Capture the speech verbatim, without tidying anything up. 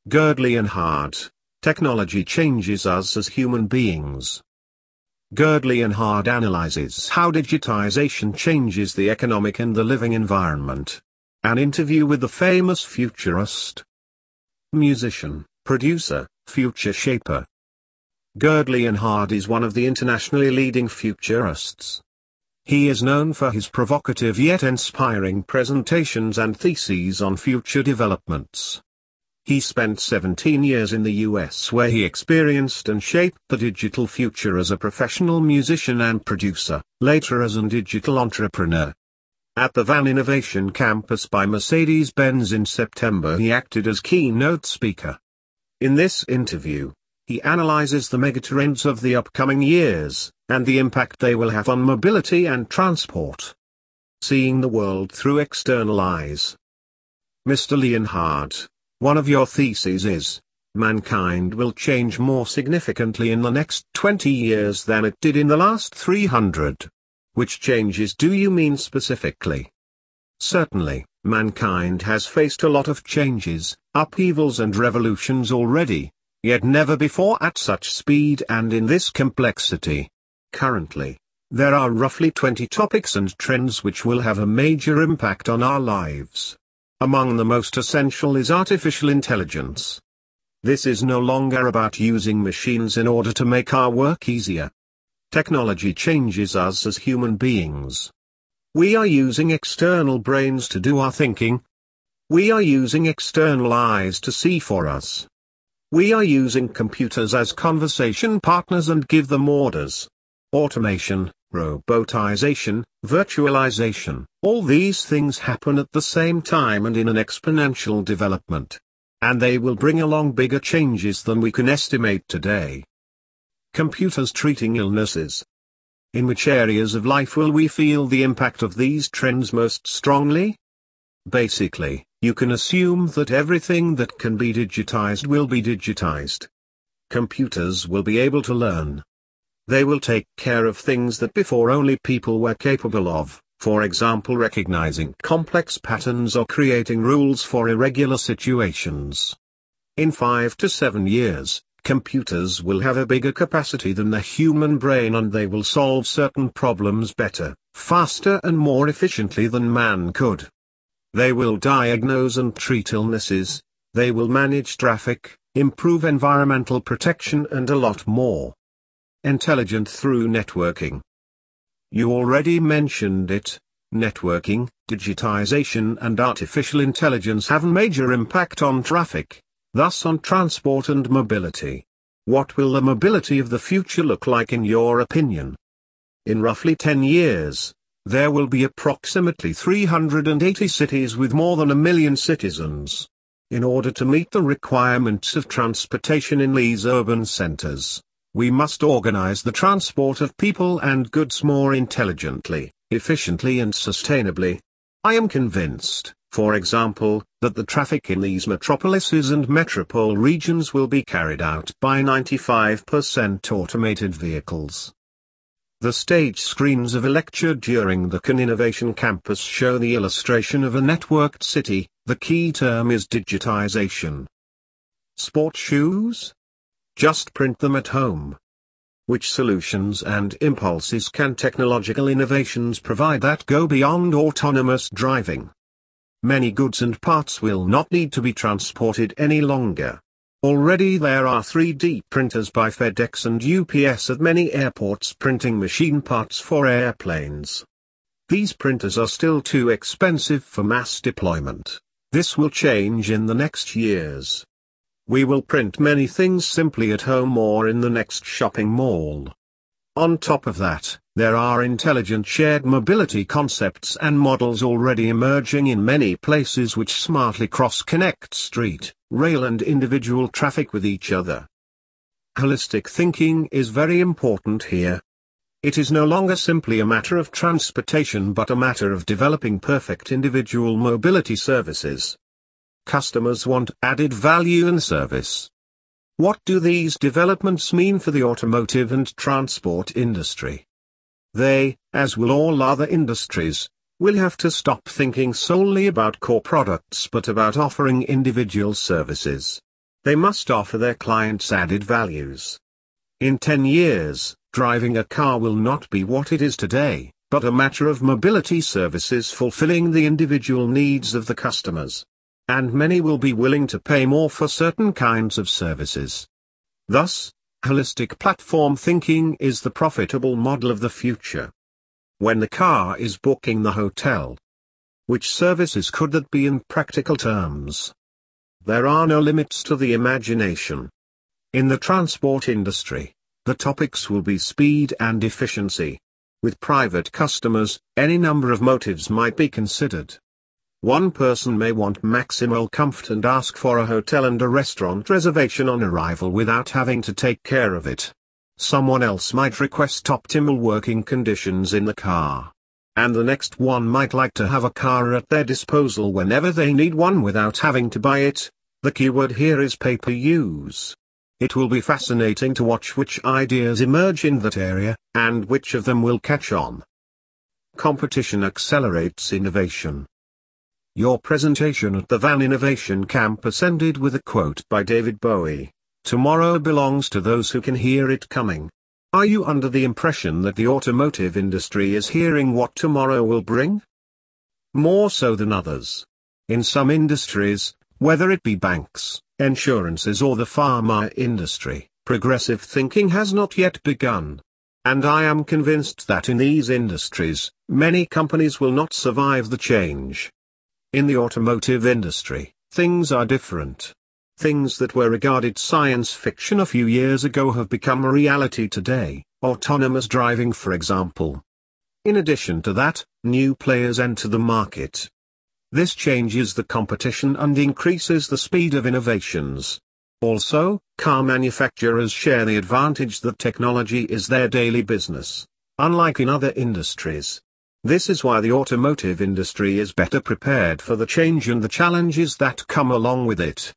Girdley and Hart, Technology Changes Us as Human Beings. Girdley and Hart analyzes how digitization changes the economic and the living environment. An interview with the famous futurist, musician, producer, future shaper. Girdley and Hart is one of the internationally leading futurists. He is known for his provocative yet inspiring presentations and theses on future developments. He spent seventeen years in the U S where he experienced and shaped the digital future as a professional musician and producer, later as a digital entrepreneur. At the Van Innovation Campus by Mercedes-Benz in September he acted as keynote speaker. In this interview, he analyzes the megatrends of the upcoming years, and the impact they will have on mobility and transport. Seeing the world through external eyes. Mister Leonhardt, one of your theses is, mankind will change more significantly in the next twenty years than it did in the last three hundred. Which changes do you mean specifically? Certainly, mankind has faced a lot of changes, upheavals and revolutions already, yet never before at such speed and in this complexity. Currently, there are roughly twenty topics and trends which will have a major impact on our lives. Among the most essential is artificial intelligence. This is no longer about using machines in order to make our work easier. Technology changes us as human beings. We are using external brains to do our thinking. We are using external eyes to see for us. We are using computers as conversation partners and give them orders. Automation, robotization, virtualization, all these things happen at the same time and in an exponential development. And they will bring along bigger changes than we can estimate today. Computers treating illnesses. In which areas of life will we feel the impact of these trends most strongly? Basically, you can assume that everything that can be digitized will be digitized. Computers will be able to learn. They will take care of things that before only people were capable of, for example recognizing complex patterns or creating rules for irregular situations. In five to seven years, computers will have a bigger capacity than the human brain and they will solve certain problems better, faster and more efficiently than man could. They will diagnose and treat illnesses, they will manage traffic, improve environmental protection and a lot more. Intelligent through networking. You already mentioned it, networking, digitization and artificial intelligence have a major impact on traffic, thus on transport and mobility. What will the mobility of the future look like in your opinion? In roughly ten years, there will be approximately three hundred eighty cities with more than a million citizens. In order to meet the requirements of transportation in these urban centers, we must organize the transport of people and goods more intelligently, efficiently and sustainably. I am convinced, for example, that the traffic in these metropolises and metropole regions will be carried out by ninety-five percent automated vehicles. The stage screens of a lecture during the Can Innovation Campus show the illustration of a networked city. The key term is digitization. Sport shoes? Just print them at home. Which solutions and impulses can technological innovations provide that go beyond autonomous driving? Many goods and parts will not need to be transported any longer. Already there are three D printers by FedEx and U P S at many airports printing machine parts for airplanes. These printers are still too expensive for mass deployment. This will change in the next years. We will print many things simply at home or in the next shopping mall. On top of that, there are intelligent shared mobility concepts and models already emerging in many places which smartly cross-connect street, rail and individual traffic with each other. Holistic thinking is very important here. It is no longer simply a matter of transportation but a matter of developing perfect individual mobility services. Customers want added value and service. What do these developments mean for the automotive and transport industry? They, as will all other industries, will have to stop thinking solely about core products but about offering individual services. They must offer their clients added values. In ten years, driving a car will not be what it is today, but a matter of mobility services fulfilling the individual needs of the customers. And many will be willing to pay more for certain kinds of services. Thus, holistic platform thinking is the profitable model of the future. When the car is booking the hotel, which services could that be in practical terms? There are no limits to the imagination. In the transport industry, the topics will be speed and efficiency. With private customers, any number of motives might be considered. One person may want maximal comfort and ask for a hotel and a restaurant reservation on arrival without having to take care of it. Someone else might request optimal working conditions in the car. And the next one might like to have a car at their disposal whenever they need one without having to buy it. The keyword here is pay-per-use. It will be fascinating to watch which ideas emerge in that area, and which of them will catch on. Competition accelerates innovation. Your presentation at the Van Innovation Campus ended with a quote by David Bowie. Tomorrow belongs to those who can hear it coming. Are you under the impression that the automotive industry is hearing what tomorrow will bring? More so than others. In some industries, whether it be banks, insurances or the pharma industry, progressive thinking has not yet begun. And I am convinced that in these industries, many companies will not survive the change. In the automotive industry, things are different. Things that were regarded science fiction a few years ago have become a reality today, autonomous driving for example. In addition to that, new players enter the market. This changes the competition and increases the speed of innovations. Also, car manufacturers share the advantage that technology is their daily business, unlike in other industries. This is why the automotive industry is better prepared for the change and the challenges that come along with it.